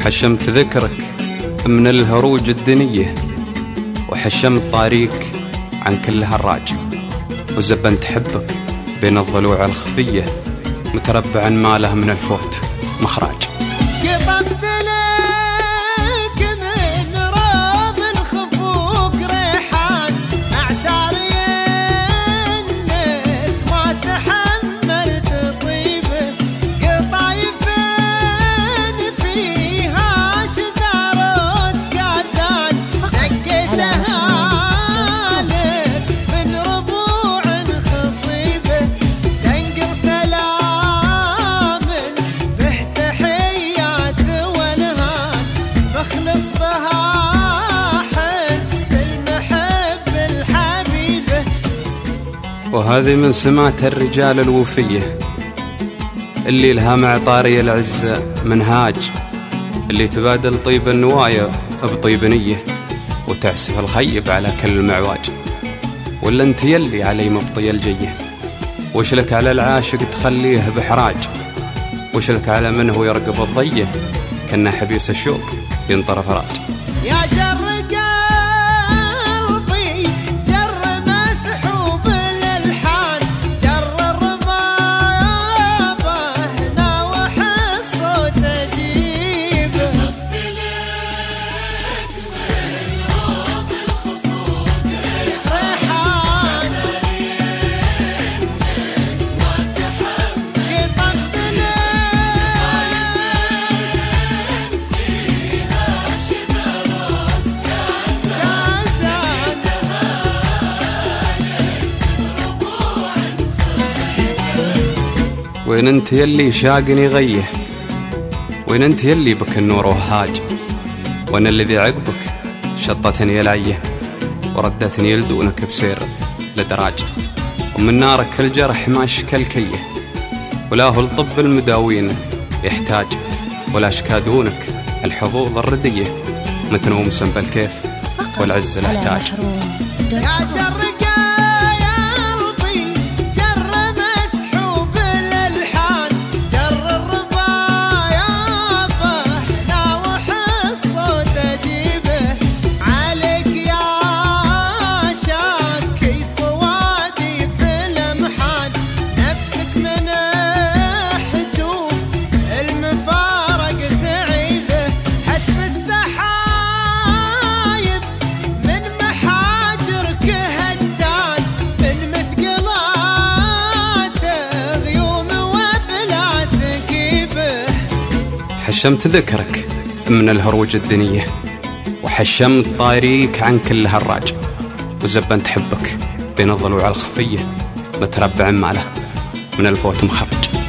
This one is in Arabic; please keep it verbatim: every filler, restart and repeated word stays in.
حشمت ذكرك من الهروج الدنية، وحشمت طاريك عن كل هراج، وزبنت حبك بين الضلوع الخفية، متربعا ما له من الفوت مخراج. قطفت لك من روض خفوق ريحان، أعساري الناس ما تحملت طيبه، قطايفين فيها شدار وسكازان، نقيتها لك من ربوع خصيبه، تنقر سلام به تحيات والهان، مخلص بها حس المحب الحبيبه. وهذه من سمات الرجال الوفية، اللي لها مع طاري العزة منهاج، اللي تبادل طيب النوايا بطيب نية، وتعسف الخيب على كل معواج. ولا انت يلي علي مبطي الجيه، وش لك على العاشق تخليه بحراج، وش لك على من هو يرقب الضيه، كنا حبيس الشوق ينطر فراج. يا جر قلبي جر مسحوب الالحان، جر الربابه ناوح الصوت اجيبه، ريحان قطفت وين انت يلي شاقني غيه، وين انت يلي بك النور وهاج، وانا الذي عقبك شطتني العيه، وردتني لدونك بسير لدراج، ومن نارك الجرح ما شكل كيه، ولا هو الطب المداوين يحتاج، ولا شكا دونك الحظوظ الرديه، متنومسا بالكيف والعز الاحتاج. يا جر قلبي جر مسحوب الالحان، جر الربايبه ناوح الصوت اجيبه، عليك يا شاكي صوادي في الامحان، نفسك من حجوف المفارق تعيبه، هتف السحايب من محاجرك هدان، من مثقلات غيوم وبلا سكيبه. حشمت ذكرك من الهروج الدنية، وحشمت طاريك عن كل هراج، وزبنت حبك بين الضلوع الخفية، متربع ما له من الفوت مخرج.